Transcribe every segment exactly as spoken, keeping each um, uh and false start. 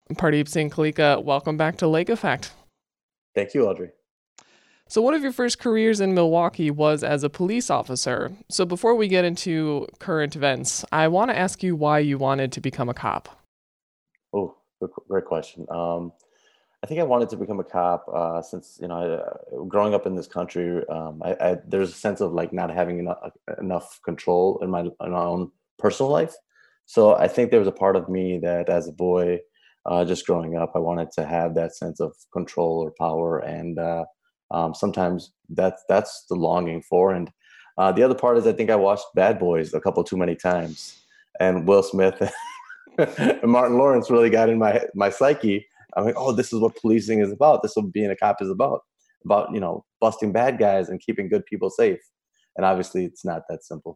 Pardeep Singh Kalika, welcome back to Lake Effect. Thank you, Audrey. So, one of your first careers in Milwaukee was as a police officer. So, before we get into current events, I want to ask you why you wanted to become a cop. Oh, good, great question. Um, I think I wanted to become a cop uh, since you know, I, uh, growing up in this country, um, I, I, there's a sense of like not having enough, enough control in my in my own personal life. So I think there was a part of me that, as a boy, uh, just growing up, I wanted to have that sense of control or power, and uh, um, sometimes that's that's the longing for. And uh, the other part is I think I watched Bad Boys a couple too many times, and Will Smith and Martin Lawrence really got in my my psyche. I'm like, oh, this is what policing is about. This is what being a cop is about. About, you know, busting bad guys and keeping good people safe. And obviously, it's not that simple.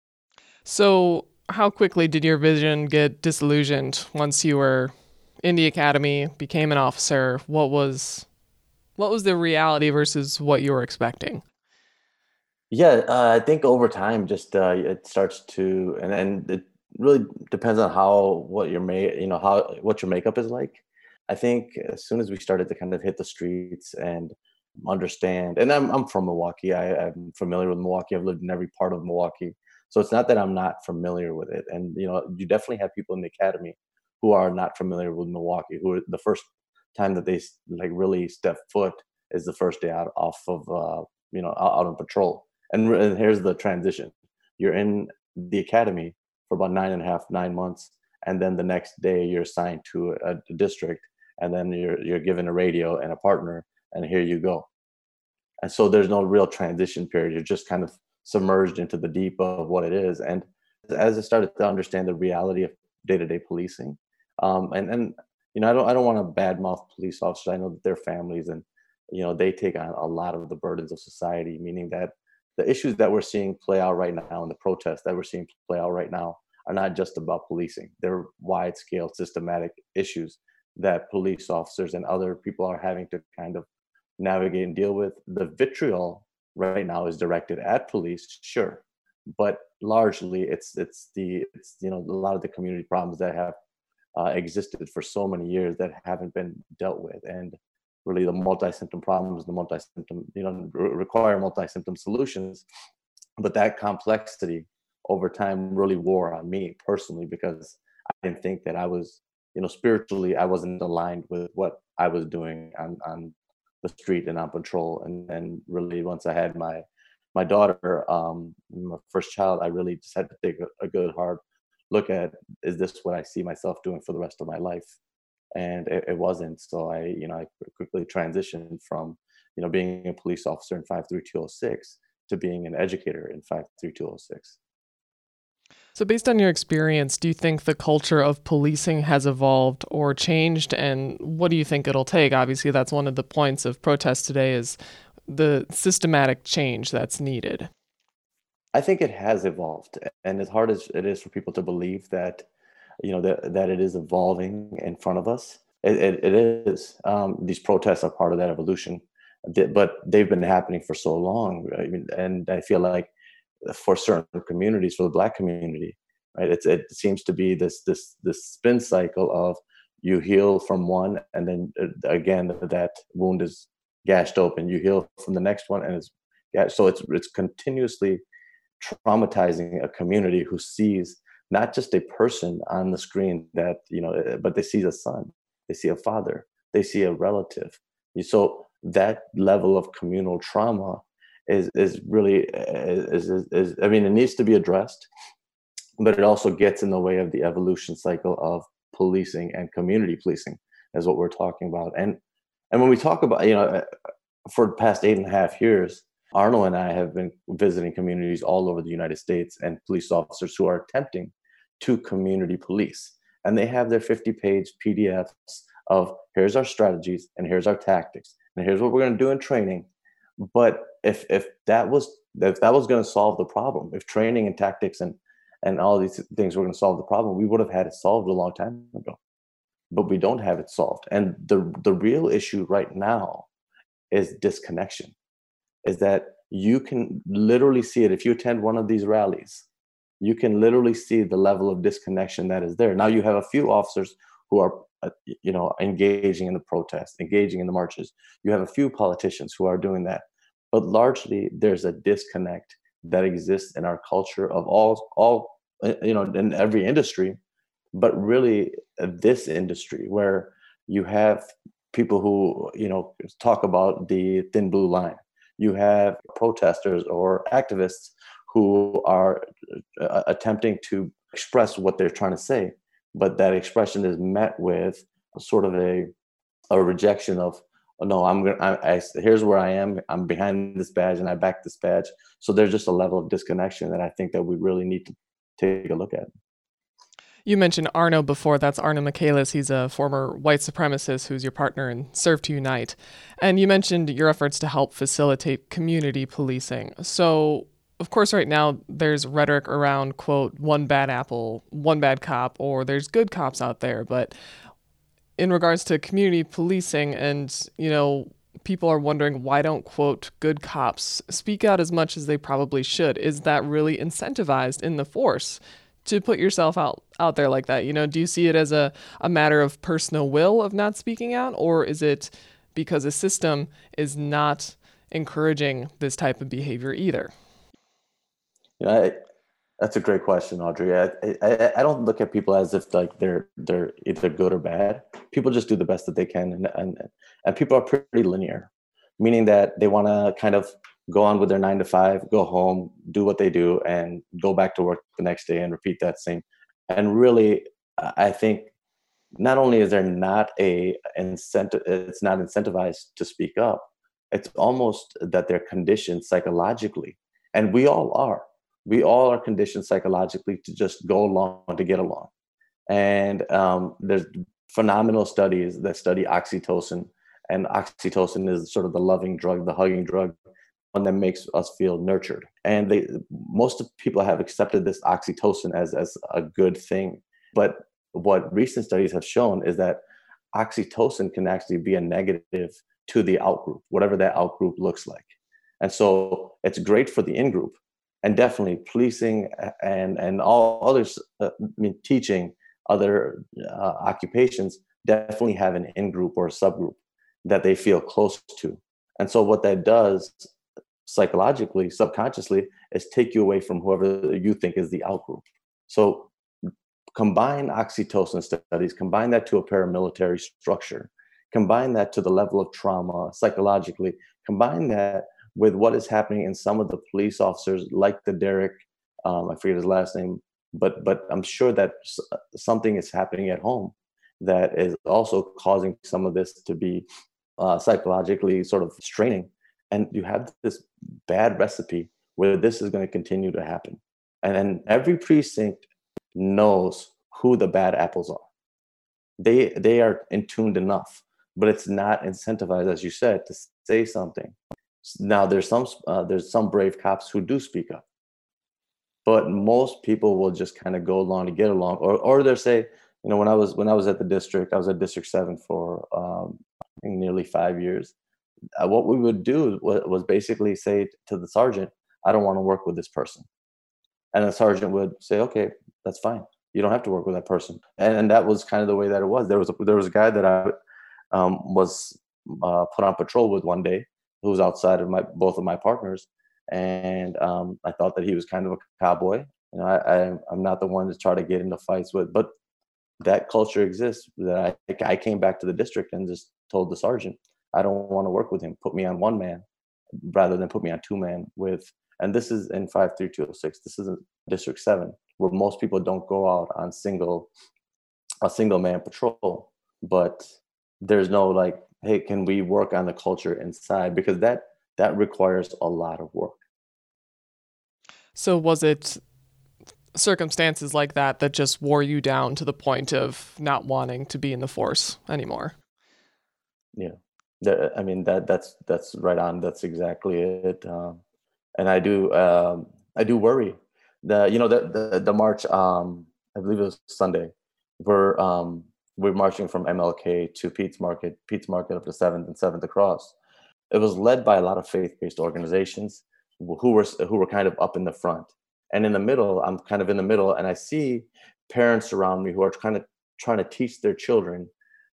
So, how quickly did your vision get disillusioned once you were in the academy, became an officer? What was what was the reality versus what you were expecting? Yeah, uh, I think over time, just uh, it starts to, and and it really depends on how what your make, you know, how what your makeup is like. I think as soon as we started to kind of hit the streets and understand, and I'm I'm from Milwaukee. I, I'm familiar with Milwaukee. I've lived in every part of Milwaukee, so it's not that I'm not familiar with it. And you know, you definitely have people in the academy who are not familiar with Milwaukee, who are the first time that they s- like really step foot is the first day out off of uh, you know out, out on patrol. And, re- and here's the transition: you're in the academy for about nine and a half, nine months, and then the next day you're assigned to a, a district, and then you're you're given a radio and a partner, and here you go. And so there's no real transition period. You're just kind of submerged into the deep of what it is. And as I started to understand the reality of day-to-day policing, um, and and you know, I don't I don't want to badmouth police officers. I know that their families and you know they take on a lot of the burdens of society, meaning that the issues that we're seeing play out right now and the protests that we're seeing play out right now are not just about policing. They're wide-scale, systematic issues that police officers and other people are having to kind of navigate and deal with. The vitriol right now is directed at police, sure, but largely it's it's the it's you know a lot of the community problems that have uh, existed for so many years that haven't been dealt with, and really the multi-symptom problems, the multi-symptom you know re- require multi-symptom solutions. But that complexity over time really wore on me personally because I didn't think that I was you know spiritually I wasn't aligned with what I was doing on on the street and on patrol. And then really once I had my my daughter, um, my first child, I really just had to take a, a good hard look at, is this what I see myself doing for the rest of my life? And it, it wasn't. So I, you know, I quickly transitioned from, you know, being a police officer in five three two oh six to being an educator in five three two oh six. So, based on your experience, do you think the culture of policing has evolved or changed? And what do you think it'll take? Obviously, that's one of the points of protest today is the systematic change that's needed. I think it has evolved, and as hard as it is for people to believe that, you know, that that it is evolving in front of us, it, it, it is. Um, these protests are part of that evolution, Th- but they've been happening for so long. I mean, and I feel like for certain communities, for the Black community, right, it's, it seems to be this this this spin cycle of you heal from one, and then uh, again that wound is gashed open. You heal from the next one, and it's yeah. So it's it's continuously traumatizing a community who sees not just a person on the screen that you know uh, but they see a son, they see a father, they see a relative. So that level of communal trauma is is really uh, is, is, is I mean, it needs to be addressed, but it also gets in the way of the evolution cycle of policing, and community policing is what we're talking about. And and when we talk about, you know uh, for the past eight and a half years, Arno and I have been visiting communities all over the United States and police officers who are attempting to community police. And they have their fifty page P D Fs of here's our strategies and here's our tactics and here's what we're going to do in training. But if if that was if that was going to solve the problem, if training and tactics and and all these things were going to solve the problem, we would have had it solved a long time ago. But we don't have it solved. And the the real issue right now is disconnection, is that you can literally see it if you attend one of these rallies. You can literally see the level of disconnection that is there. Now you have a few officers who are uh, you know engaging in the protests, engaging in the marches. You have a few politicians who are doing that, but largely there's a disconnect that exists in our culture of all all uh, you know in every industry, but really uh, this industry where you have people who you know talk about the thin blue line. You have protesters or activists who are uh, attempting to express what they're trying to say, but that expression is met with sort of a a rejection of, "Oh, no, I'm gonna I, I here's where I am, I'm behind this badge and I back this badge." So there's just a level of disconnection that I think that we really need to take a look at. You mentioned Arno before. That's Arno Michaelis. He's a former white supremacist who's your partner in Serve to Unite. And you mentioned your efforts to help facilitate community policing. So, of course, right now there's rhetoric around, quote, one bad apple, one bad cop, or there's good cops out there. But in regards to community policing and, you know, people are wondering why don't, quote, good cops speak out as much as they probably should. Is that really incentivized in the force to put yourself out out there like that? You know, do you see it as a, a matter of personal will of not speaking out, or is it because a system is not encouraging this type of behavior either? You know, I, that's a great question, Audrey. I, I I don't look at people as if like they're they're either good or bad. People just do the best that they can, and and and people are pretty linear, meaning that they want to kind of go on with their nine to five, go home, do what they do, and go back to work the next day and repeat that same. And really, I I think not only is there not a incentive, it's not incentivized to speak up. It's almost that they're conditioned psychologically, and we all are. We all are conditioned psychologically to just go along to get along. And um, there's phenomenal studies that study oxytocin, and oxytocin is sort of the loving drug, the hugging drug, one that makes us feel nurtured. And they, most of people have accepted this oxytocin as as a good thing. But what recent studies have shown is that oxytocin can actually be a negative to the outgroup, whatever that outgroup looks like. And so it's great for the in group, and definitely policing and and all others. Uh, I mean, teaching other uh, occupations definitely have an in group or a subgroup that they feel close to. And so what that does psychologically, subconsciously, is take you away from whoever you think is the outgroup. So combine oxytocin studies, combine that to a paramilitary structure, combine that to the level of trauma psychologically, combine that with what is happening in some of the police officers, like the Derek, um, I forget his last name, but but I'm sure that s- something is happening at home that is also causing some of this to be uh, psychologically sort of straining. And you have this bad recipe where this is going to continue to happen. And then every precinct knows who the bad apples are. They they are in tuned enough, but it's not incentivized, as you said, to say something. Now there's some uh, there's some brave cops who do speak up, but most people will just kind of go along to get along, or or they say, you know, when I was when I was at the district, I was at District Seven for um, I think nearly five years. Uh, what we would do was, was basically say to the sergeant, "I don't want to work with this person," and the sergeant would say, "Okay, that's fine. You don't have to work with that person." And, and that was kind of the way that it was. There was a, there was a guy that I um, was uh, put on patrol with one day, who was outside of my both of my partners, and um, I thought that he was kind of a cowboy. You know, I, I I'm not the one to try to get into fights with, but that culture exists. That I I came back to the district and just told the sergeant, "I don't want to work with him. Put me on one man rather than put me on two man with." And this is in five three two oh six. This isn't District seven, where most people don't go out on single a single man patrol. But there's no like, hey, can we work on the culture inside? Because that that requires a lot of work. So was it circumstances like that that just wore you down to the point of not wanting to be in the force anymore? Yeah. The, I mean that that's that's right on. That's exactly it. Um, and I do um, I do worry. The you know the the, the march. Um, I believe it was Sunday. We're um, we're marching from M L K to Pete's Market, Pete's Market up to Seventh and Seventh across. It was led by a lot of faith-based organizations who were who were kind of up in the front, and in the middle. I'm kind of in the middle, and I see parents around me who are kind of trying to teach their children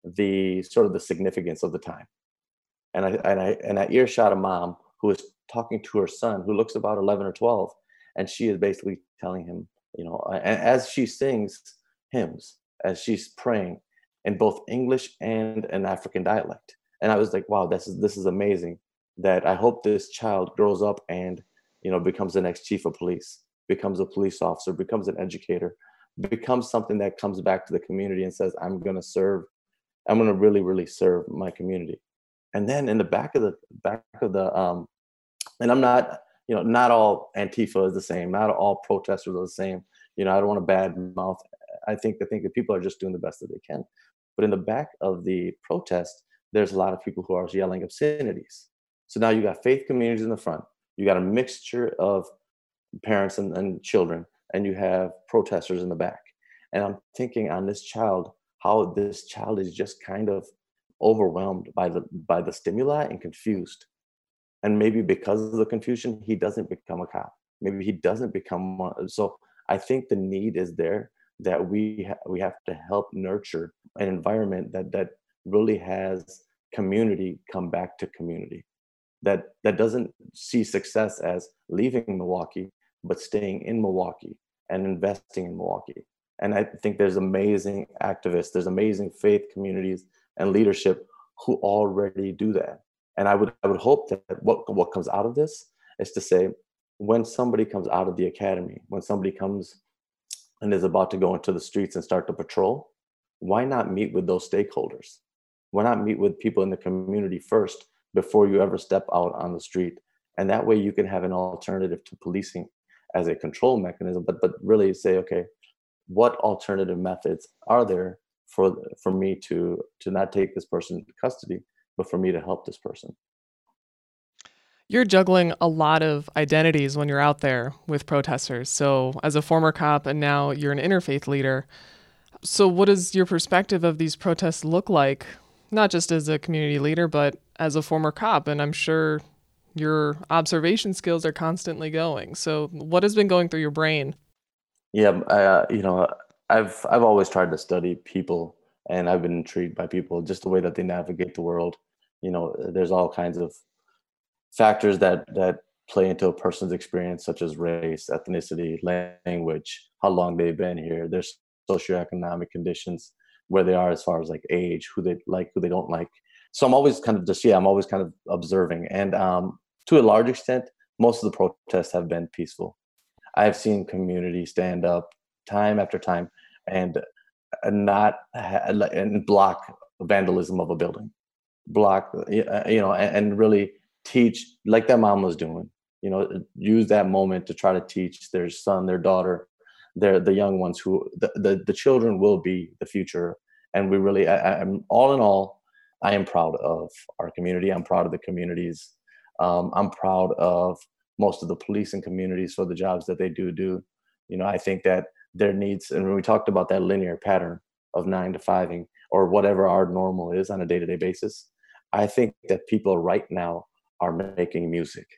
the sort of the significance of the time. And I and I and I earshot a mom who is talking to her son who looks about eleven or twelve, and she is basically telling him, you know, a- a- as she sings hymns, as she's praying in both English and an African dialect. And I was like, wow, this is this is amazing. That I hope this child grows up and, you know, becomes the next chief of police, becomes a police officer, becomes an educator, becomes something that comes back to the community and says, I'm going to serve, I'm going to really, really serve my community. And then in the back of the back of the um, and I'm not, you know, not all Antifa is the same, not all protesters are the same. You know, I don't want to bad mouth. I think I think that people are just doing the best that they can. But in the back of the protest, there's a lot of people who are yelling obscenities. So now you got faith communities in the front. You got a mixture of parents and, and children, and you have protesters in the back. And I'm thinking on this child, how this child is just kind of overwhelmed by the by the stimuli and confused. And maybe because of the confusion, he doesn't become a cop. Maybe he doesn't become one. So I think the need is there that we ha- we have to help nurture an environment that that really has community come back to community, that that doesn't see success as leaving Milwaukee, but staying in Milwaukee and investing in Milwaukee. And I think there's amazing activists, there's amazing faith communities and leadership who already do that. And I would I would hope that what what comes out of this is to say, when somebody comes out of the academy, when somebody comes and is about to go into the streets and start to patrol, why not meet with those stakeholders? Why not meet with people in the community first before you ever step out on the street? And that way you can have an alternative to policing as a control mechanism, but but really say, okay, what alternative methods are there for for me to to not take this person into custody, but for me to help this person? You're juggling a lot of identities when you're out there with protesters. So, as a former cop and now you're an interfaith leader, so what does your perspective of these protests look like? Not just as a community leader, but as a former cop. And I'm sure your observation skills are constantly going. So, what has been going through your brain? Yeah, I, uh, you know, I've I've always tried to study people, and I've been intrigued by people, just the way that they navigate the world. You know, there's all kinds of factors that that play into a person's experience, such as race, ethnicity, language, how long they've been here, their socioeconomic conditions, where they are as far as like age, who they like, who they don't like. So I'm always kind of just yeah, I'm always kind of observing, and um, to a large extent, most of the protests have been peaceful. I've seen community stand up time after time and uh, not ha- like, and block vandalism of a building, block y- uh, you know, and, and really teach like that mom was doing. You know, use that moment to try to teach their son, their daughter, their the young ones who the the, the children will be the future. And we really, I, I'm all in all, I am proud of our community. I'm proud of the communities. Um, I'm proud of most of the policing communities for the jobs that they do do. You know, I think that there needs, and when we talked about that linear pattern of nine to fiving or whatever our normal is on a day to day basis, I think that people right now are making music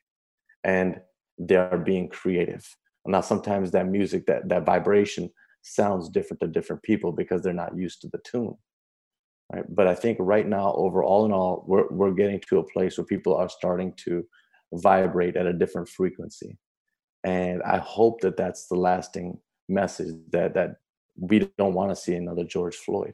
and they are being creative. Now, sometimes that music, that that vibration sounds different to different people because they're not used to the tune, right? But I think right now, overall in all, we're we're getting to a place where people are starting to vibrate at a different frequency, and I hope that that's the lasting message that that we don't want to see another George Floyd,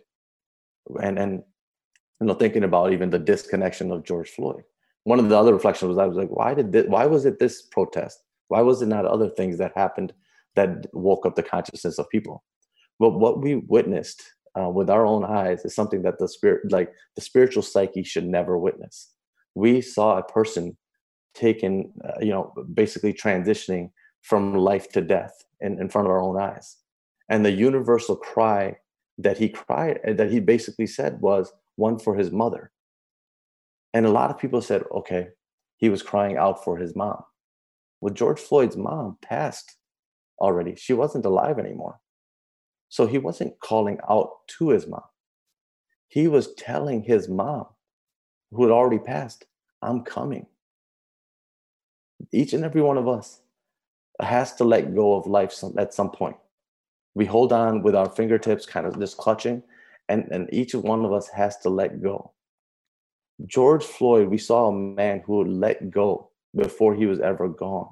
and and you know, thinking about even the disconnection of George Floyd. One of the other reflections was I was like, why did this, why was it this protest? Why was it not other things that happened that woke up the consciousness of people? But what we witnessed uh, with our own eyes is something that the spirit, like the spiritual psyche, should never witness. We saw a person taken, uh, you know, basically transitioning from life to death in, in front of our own eyes. And the universal cry that he cried, uh, that he basically said was one for his mother. And a lot of people said, okay, he was crying out for his mom. Well, George Floyd's mom passed already. She wasn't alive anymore. So he wasn't calling out to his mom. He was telling his mom, who had already passed, I'm coming. Each and every one of us has to let go of life some, at some point. We hold on with our fingertips, kind of just clutching, And and each one of us has to let go. George Floyd, we saw a man who would let go before he was ever gone.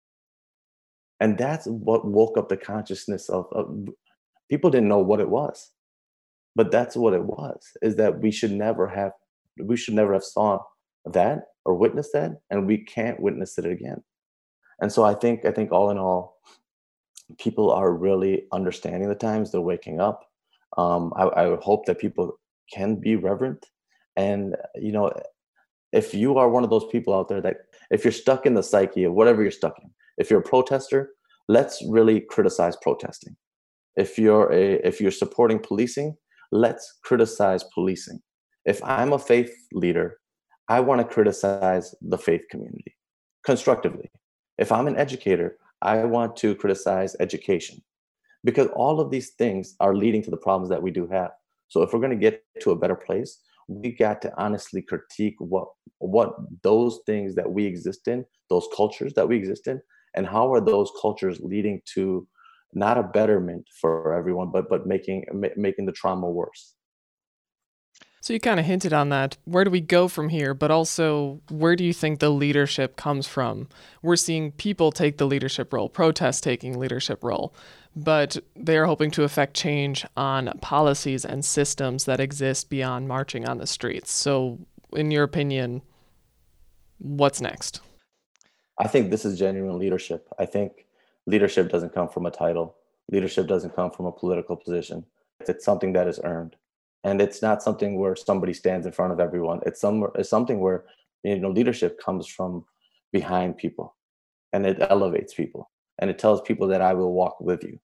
And that's what woke up the consciousness of, of people didn't know what it was, but that's what it was, is that we should never have we should never have saw that or witnessed that, and we can't witness it again. And so I think I think all in all, people are really understanding the times. They're waking up. Um, I, I would hope that people can be reverent. And you know, if you are one of those people out there that if you're stuck in the psyche of whatever you're stuck in, if you're a protester, let's really criticize protesting. If you're a if you're supporting policing, let's criticize policing. If I'm a faith leader, I want to criticize the faith community constructively. If I'm an educator, I want to criticize education, because all of these things are leading to the problems that we do have. So if we're going to get to a better place, we got to honestly critique what what those things that we exist in, those cultures that we exist in, and how are those cultures leading to not a betterment for everyone, but but making ma- making the trauma worse. So you kind of hinted on that. Where do we go from here? But also, where do you think the leadership comes from? We're seeing people take the leadership role, protests taking leadership role, but they are hoping to affect change on policies and systems that exist beyond marching on the streets. So, in your opinion, what's next? I think this is genuine leadership. I think leadership doesn't come from a title. Leadership doesn't come from a political position. It's something that is earned. And it's not something where somebody stands in front of everyone. It's some it's something where, you know, leadership comes from behind people, and it elevates people, and it tells people that I will walk with you.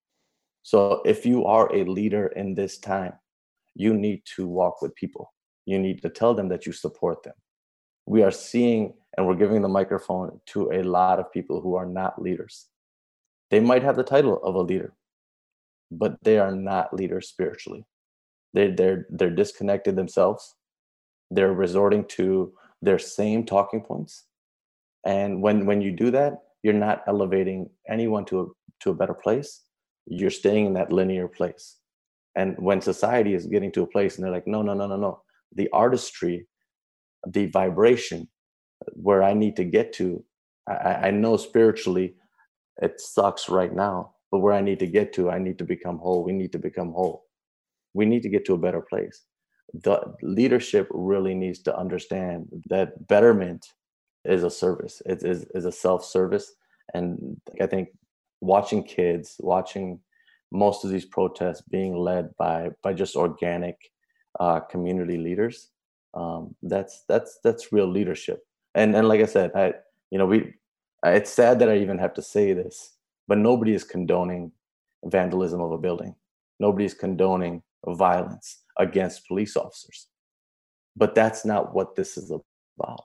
So if you are a leader in this time, you need to walk with people. You need to tell them that you support them. We are seeing and we're giving the microphone to a lot of people who are not leaders. They might have the title of a leader, but they are not leaders spiritually. They, they're they're disconnected themselves. They're resorting to their same talking points, and when when you do that, you're not elevating anyone to a to a better place. You're staying in that linear place. And when society is getting to a place and they're like, no, no, no, no, no, the artistry, the vibration where I need to get to, I, I know spiritually it sucks right now, but where I need to get to, I need to become whole. We need to become whole. We need to get to a better place. The leadership really needs to understand that betterment is a service. It is, is a self-service. And I think watching kids, watching most of these protests being led by by just organic uh, community leaders, um, that's that's that's real leadership. And and like I said, I you know we it's sad that I even have to say this, but nobody is condoning vandalism of a building. Nobody is condoning violence against police officers. But that's not what this is about.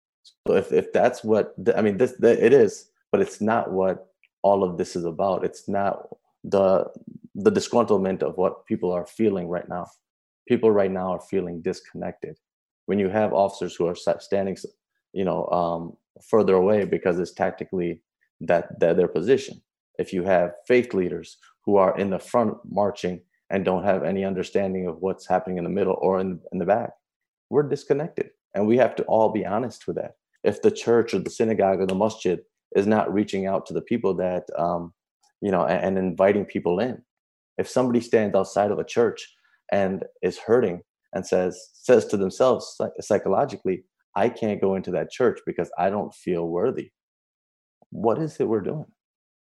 So if, if that's what the, I mean, this the, it is, but it's not what all of this is about. It's not the the disgruntlement of what people are feeling right now. People right now are feeling disconnected. When you have officers who are standing, you know, um, further away because it's tactically that, that their position. If you have faith leaders who are in the front marching and don't have any understanding of what's happening in the middle or in, in the back, we're disconnected. And we have to all be honest with that. If the church or the synagogue or the masjid is not reaching out to the people that, um, you know, and, and inviting people in, if somebody stands outside of a church and is hurting and says says to themselves psychologically, I can't go into that church because I don't feel worthy, what is it we're doing?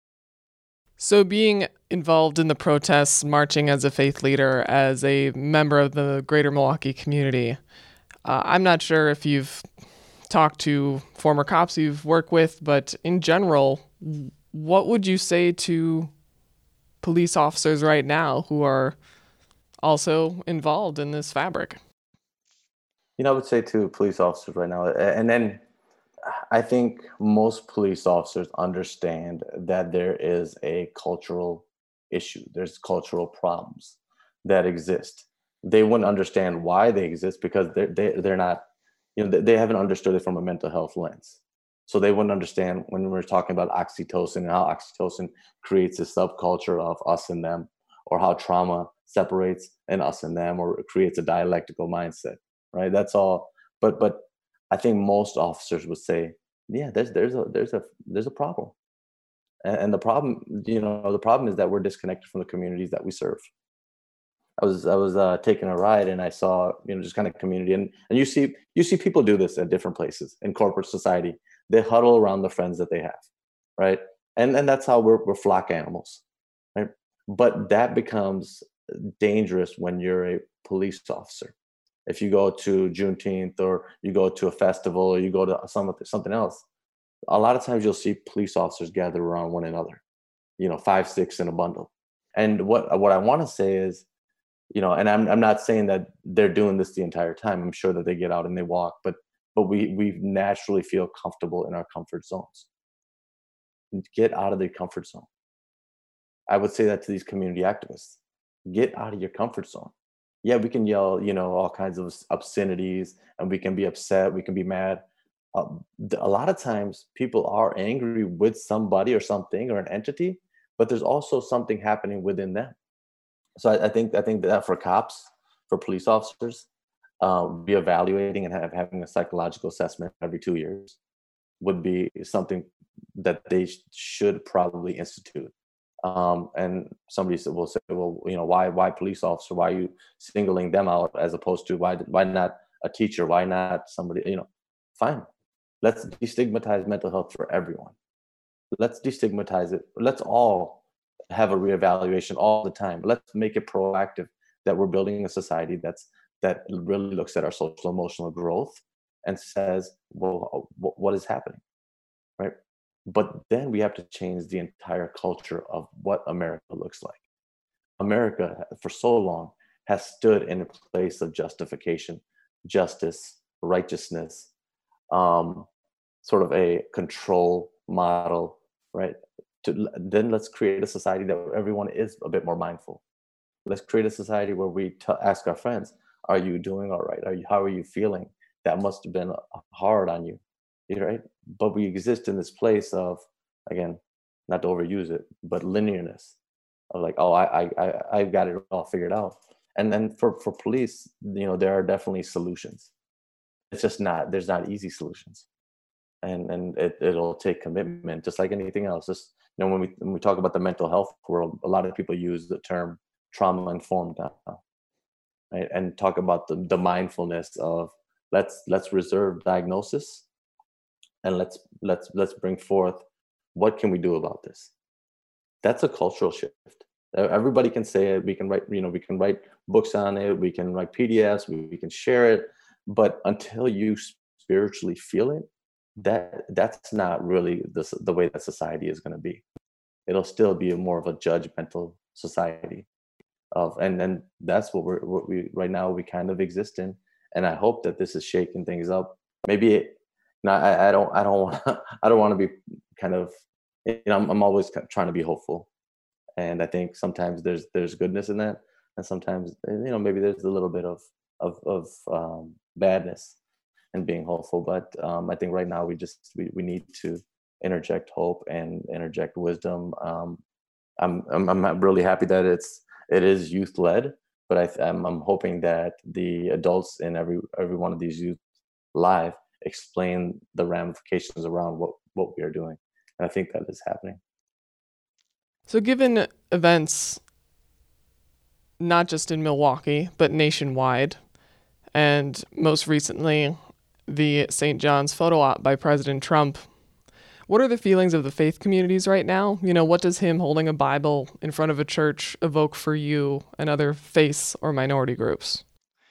So, being involved in the protests, marching as a faith leader, as a member of the greater Milwaukee community, uh, I'm not sure if you've talked to former cops you've worked with, but in general, what would you say to police officers right now who are also involved in this fabric? You know, I would say to police officers right now, and then I think most police officers understand that there is a cultural issue. There's cultural problems that exist. They wouldn't understand why they exist because they're, they, they're not, you know, they, they haven't understood it from a mental health lens. So they wouldn't understand when we're talking about oxytocin and how oxytocin creates a subculture of us and them, or how trauma separates an us and them, or it creates a dialectical mindset, right? That's all. But but I think most officers would say, yeah, there's there's a there's a there's a problem, and, and the problem, you know, the problem is that we're disconnected from the communities that we serve. I was I was uh, taking a ride and I saw, you know, just kind of community, and and you see you see people do this at different places in corporate society. They huddle around the friends that they have, right? And and that's how we're we're flock animals, right? But that becomes dangerous when you're a police officer. If you go to Juneteenth, or you go to a festival, or you go to some something else, a lot of times you'll see police officers gather around one another, you know, five, six in a bundle. And what what I want to say is, you know, and I'm I'm not saying that they're doing this the entire time. I'm sure that they get out and they walk, but but we we naturally feel comfortable in our comfort zones. Get out of the comfort zone. I would say that to these community activists. Get out of your comfort zone. Yeah, we can yell, you know, all kinds of obscenities, and we can be upset, we can be mad. Uh, th- a lot of times people are angry with somebody or something or an entity, but there's also something happening within them. So I, I think I think that for cops, for police officers, uh, reevaluating and have, having a psychological assessment every two years would be something that they sh- should probably institute. Um, and somebody said, will say, well, you know, why why police officer? Why are you singling them out as opposed to why why not a teacher? Why not somebody? You know, fine. Let's destigmatize mental health for everyone. Let's destigmatize it. Let's all have a reevaluation all the time. Let's make it proactive, that we're building a society that's that really looks at our social emotional growth and says, well, wh- what is happening, right? But then we have to change the entire culture of what America looks like. America, for so long, has stood in a place of justification, justice, righteousness, um, sort of a control model, right? To, then let's create a society that everyone is a bit more mindful. Let's create a society where we t- ask our friends, "Are you doing all right? Are you? How are you feeling? That must have been uh, hard on you, you right?" But we exist in this place of, again, not to overuse it, but linearness of like, "Oh, I, I, I I've got it all figured out." And then for for police, you know, there are definitely solutions. It's just not there's not easy solutions, and and it, it'll take commitment, just like anything else. Just, you know, when we when we talk about the mental health world, a lot of people use the term trauma informed now, right? And talk about the, the mindfulness of, let's let's reserve diagnosis, and let's let's let's bring forth, what can we do about this. That's a cultural shift. E- everybody can say it, we can write, you know, we can write books on it, we can write pdfs, we, we can share it, but until you spiritually feel it, that that's not really the, s- the way that society is going to be. It'll still be a more of a judgmental society of, and and that's what we're what we right now we kind of exist in. And I hope that this is shaking things up. Maybe it, no, I, I don't I don't want I don't want to be kind of, you know, I'm, I'm always ki- trying to be hopeful, and I think sometimes there's there's goodness in that, and sometimes, eh, you know, maybe there's a little bit of of of um, badness in being hopeful. But um, I think right now we just we, we need to interject hope and interject wisdom. Um, I'm, I'm I'm really happy that it's it is youth led, but I th- I'm I'm hoping that the adults in every every one of these youth live explain the ramifications around what what we are doing, and I think that is happening. So, given events not just in Milwaukee, but nationwide, and most recently, the Saint John's photo op by President Trump, what are the feelings of the faith communities right now? You know, what does him holding a Bible in front of a church evoke for you and other faiths or minority groups?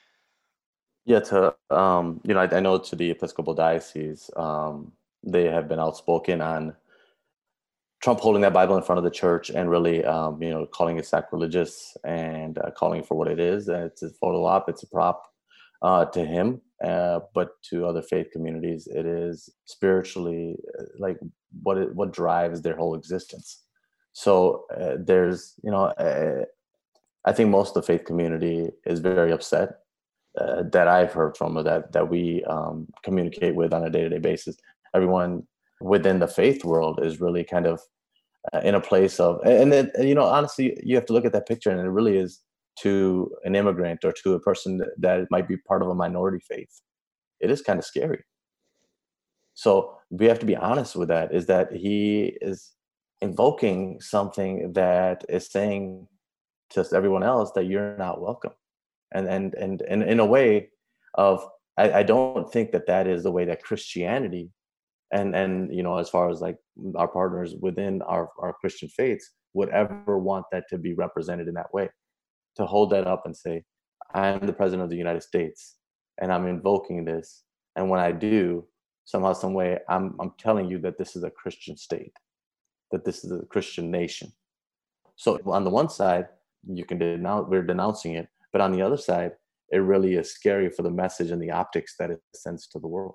Yeah, to um, you know, I, I know to the Episcopal Diocese, um, they have been outspoken on Trump holding that Bible in front of the church and really, um, you know, calling it sacrilegious and uh, calling it for what it is. And it's a photo op, it's a prop uh, to him. Uh, but to other faith communities, it is spiritually, uh, like what it, what drives their whole existence. So uh, there's, you know, uh, I think most of the faith community is very upset, uh, that I've heard from, or that that we um, communicate with on a day to day basis. Everyone within the faith world is really kind of uh, in a place of, and then, you know, honestly, you have to look at that picture, and it really is to an immigrant or to a person that, that might be part of a minority faith. It is kind of scary. So we have to be honest with that, is that he is invoking something that is saying to everyone else that you're not welcome. And and and, and in a way of, I, I don't think that that is the way that Christianity and and you know, as far as like our partners within our, our Christian faiths would ever want that to be represented in that way, to hold that up and say, I am the president of the United States and I'm invoking this. And when I do, somehow, some way, I'm I'm telling you that this is a Christian state, that this is a Christian nation. So on the one side, you can denounce, we're denouncing it, but on the other side, it really is scary for the message and the optics that it sends to the world.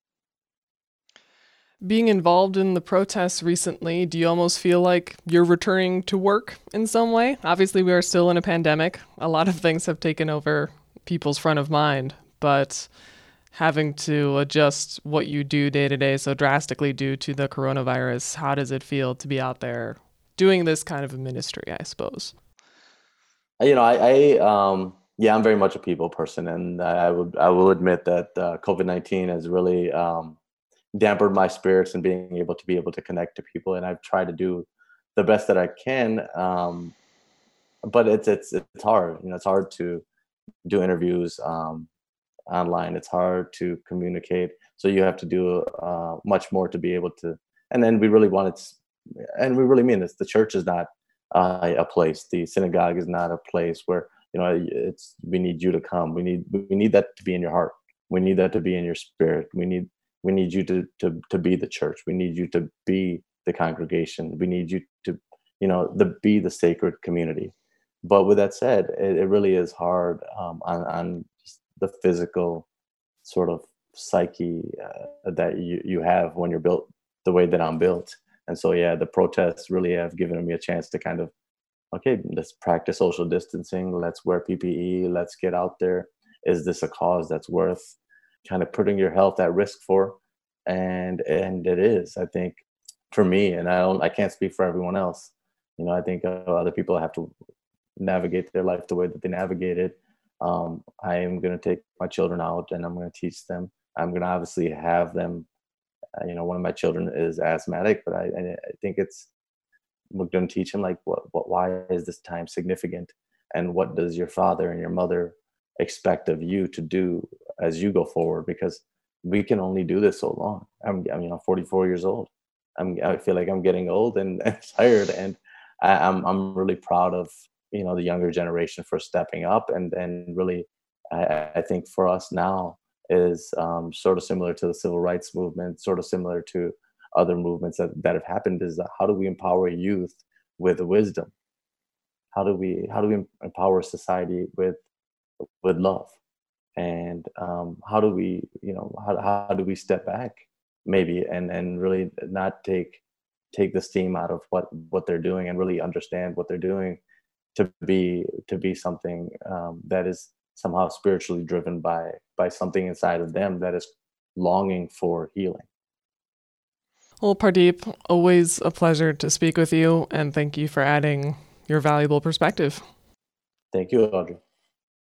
Being involved in the protests recently, do you almost feel like you're returning to work in some way? Obviously, we are still in a pandemic. A lot of things have taken over people's front of mind, but having to adjust what you do day to day so drastically due to the coronavirus, how does it feel to be out there doing this kind of a ministry, I suppose? You know, I, I um, yeah, I'm very much a people person, and I would I will admit that uh, COVID nineteen has really um, dampened my spirits and being able to be able to connect to people. And I've tried to do the best that I can, um, but it's it's it's hard. You know, it's hard to do interviews um, online. It's hard to communicate. So you have to do uh, much more to be able to. And then we really wanted, and we really mean this. The church is not uh, a place. The synagogue is not a place where, you know, it's, we need you to come. We need we need that to be in your heart. We need that to be in your spirit. We need we need you to to to be the church. We need you to be the congregation. We need you to, you know, the be the sacred community. But with that said, it, it really is hard um, on on just the physical sort of psyche uh, that you you have when you're built the way that I'm built. And so, yeah, the protests really have given me a chance to kind of, okay, let's practice social distancing. Let's wear P P E. Let's get out there. Is this a cause that's worth kind of putting your health at risk for? And and it is, I think, for me. And I don't, I can't speak for everyone else. You know, I think uh, other people have to navigate their life the way that they navigate it. Um, I am going to take my children out, and I'm going to teach them. I'm going to obviously have them. Uh, you know, one of my children is asthmatic, but I, I think it's, we're going to teach him like, what, what, why is this time significant, and what does your father and your mother expect of you to do as you go forward? Because we can only do this so long. I'm, I'm you know, forty-four years old. I'm, I feel like I'm getting old and, and tired, and I, I'm, I'm really proud of, you know, the younger generation for stepping up. And and really, I, I think for us now is um, sort of similar to the civil rights movement, sort of similar to other movements that, that have happened, is uh, how do we empower youth with wisdom? How do we how do we empower society with with love? And um, how do we, you know, how how do we step back maybe and and really not take take the steam out of what what they're doing, and really understand what they're doing to be to be something um, that is somehow spiritually driven by by something inside of them that is longing for healing. Well, Pardeep, always a pleasure to speak with you, and thank you for adding your valuable perspective. Thank you, Audrey.